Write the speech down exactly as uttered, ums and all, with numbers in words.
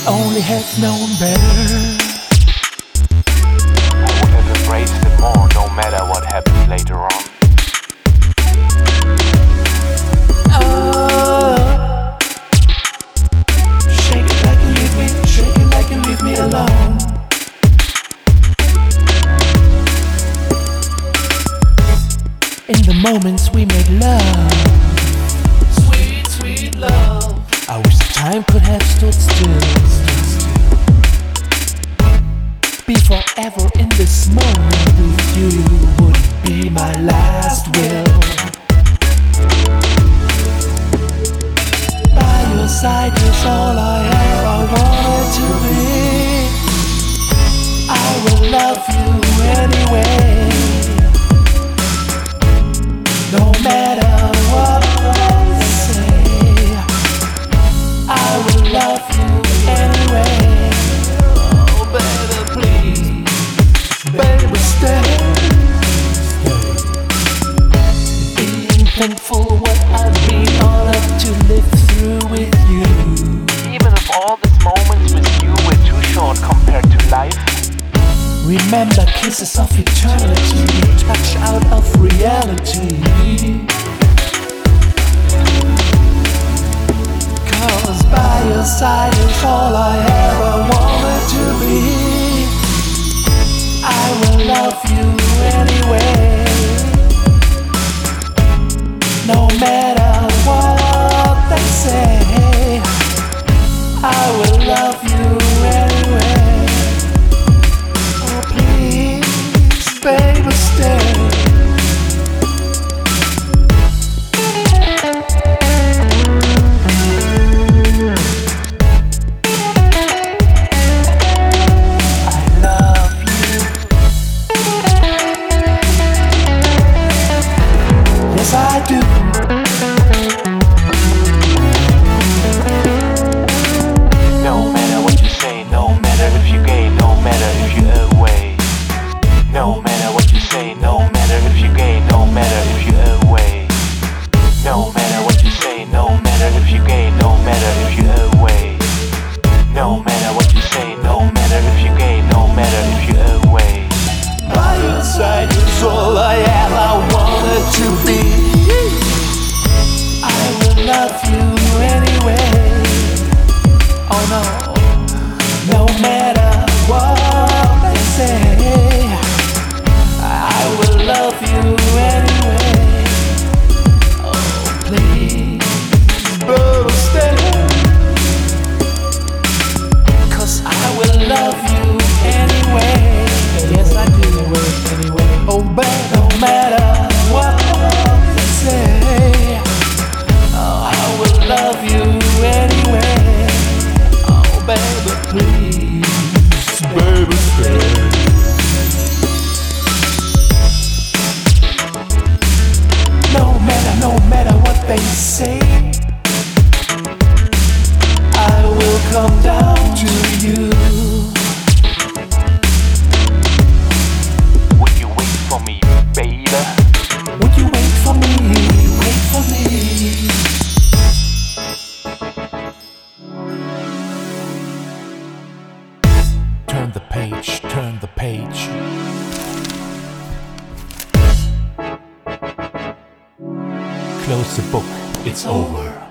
only have known better. I would have embraced it more, no matter what happens later on. Oh, shake it like you leave me, shake it like you leave me alone. In the moments we made love, sweet, sweet love, I wish the time could have stood still. Be forever in this moment with you would be my last will. By your side is all I ever wanted to be. I will love you anyway, no matter what they say. I will love you anyway. Oh, baby, please, baby, stay. Being thankful what I've been honored to live through with you. Even if all these moments with you were too short compared to life. Remember kisses of eternity, touch out of reality. Cause by your side is all I ever wanted to be. I will love you anyway, no matter what they say. I will love you anyway. Baby, stay. I love you. Yes, I do. No matter what you say, no matter if you gay, no matter if you're away. No matter what you say, no matter if you gay, no matter if you're away. No matter what you say, no matter if you gay, no matter if you're away. No matter what you say, no matter if you gay, no matter if you're away. By your side is all I ever wanted to be. I will love you anyway. Oh no, no matter what they say. I will love you anyway. Oh, please, baby, stay. Cause I will love you anyway. Yes, I do, anyway. Oh, baby, no matter what they say. Oh, I will love you anyway. Oh, baby, please, baby, stay. No matter what they say, I will come down to you. Would you wait for me, baby? Would you wait for me, wait for me? Turn the page, turn the page. Close the book, it's over.